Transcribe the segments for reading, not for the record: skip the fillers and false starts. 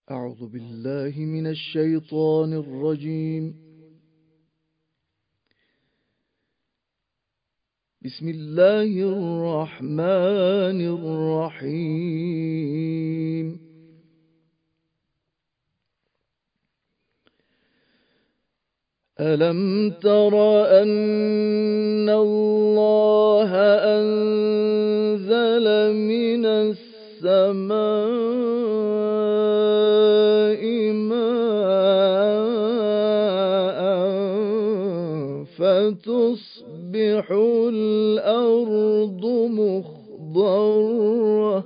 أعوذ بالله من الشيطان الرجيم. بسم الله الرحمن الرحيم. ألم تر أن الله أنزل من السماء ماء فتصبح الأرض مخضرة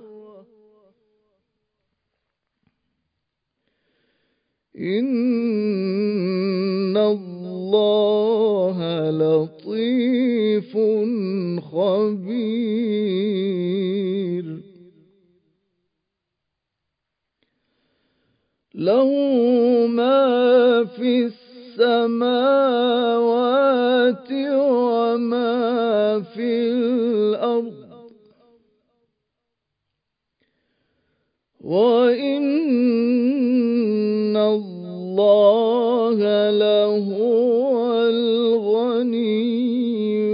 إن الله لطيف خبير. له ما في السماوات وما في الأرض وإن الله لهو الغني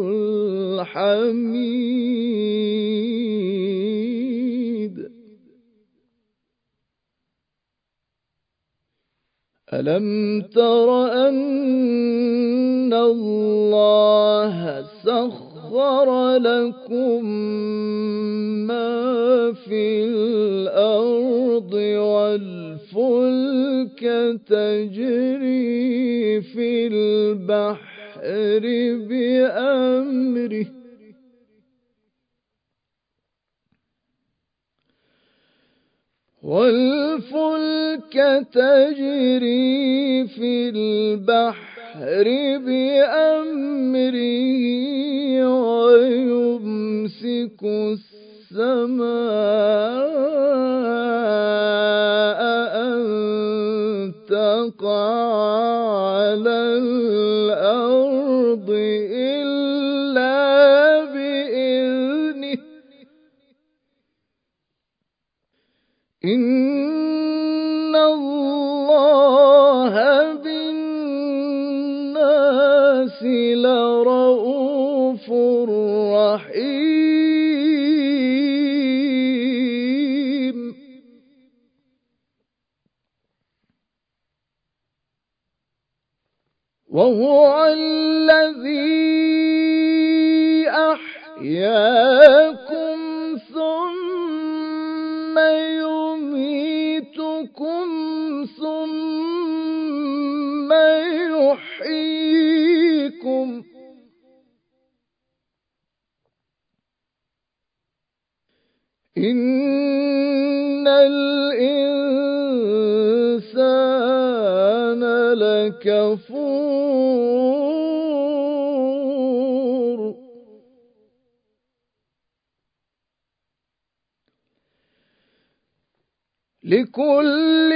الحميد. ألم تر أن الله سخر لكم ما في الأرض والفلك تجري في البحر بأمره ويمسك السماء أن تقع على الأرض إلا بإذنه إن الله بالناس لرءوف رحيم. وهو الذي أحياكم ثم يميتكم ثم يحييكم إن الإنسان لكفور. لكل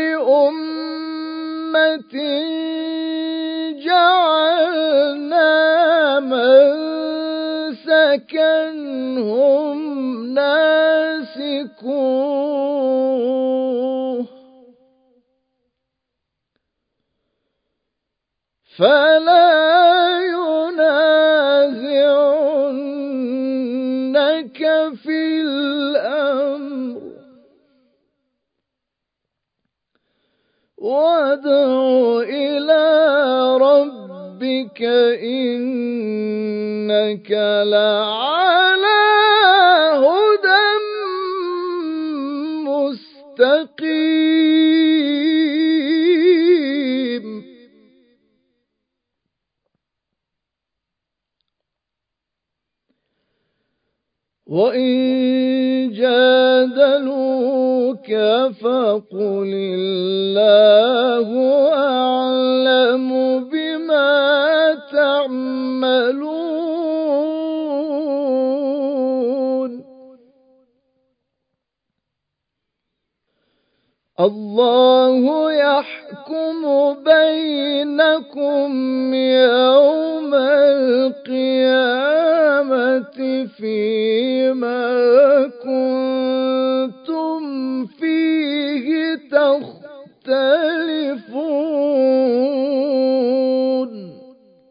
أمة جعلنا منسكا هم ناسكوه فلا ينازعنك في الأمر وادع إلى ربك إنك لعلى هدى مستقيم. وإن جادلوك فقل الله أعلم بما تعملون. الله يحكم بينكم يوم القيامة فيما كنتم فيه تختلفون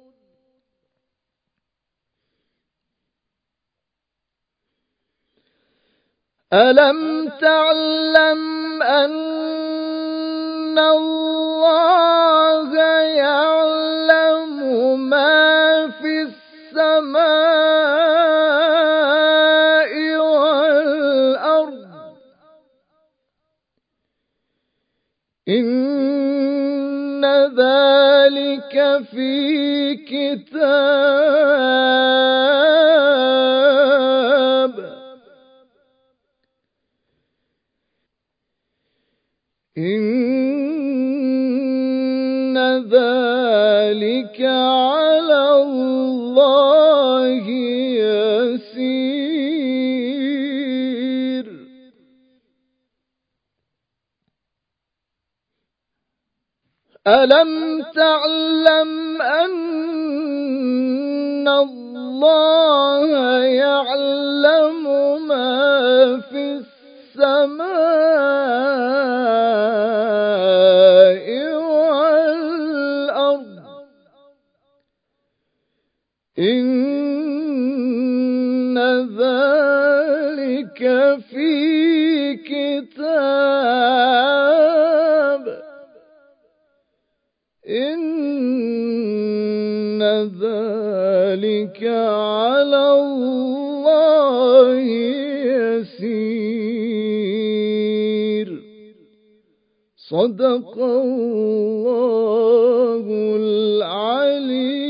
ألم تعلم أن الله يعلم ما في السماء والأرض إن ذلك في كتاب إن ذلك على الله يسير ألم تعلم أن الله يعلم ما في السماء والأرض إن ذلك في كتاب إن ذلك على الله يسير صدق الله العلي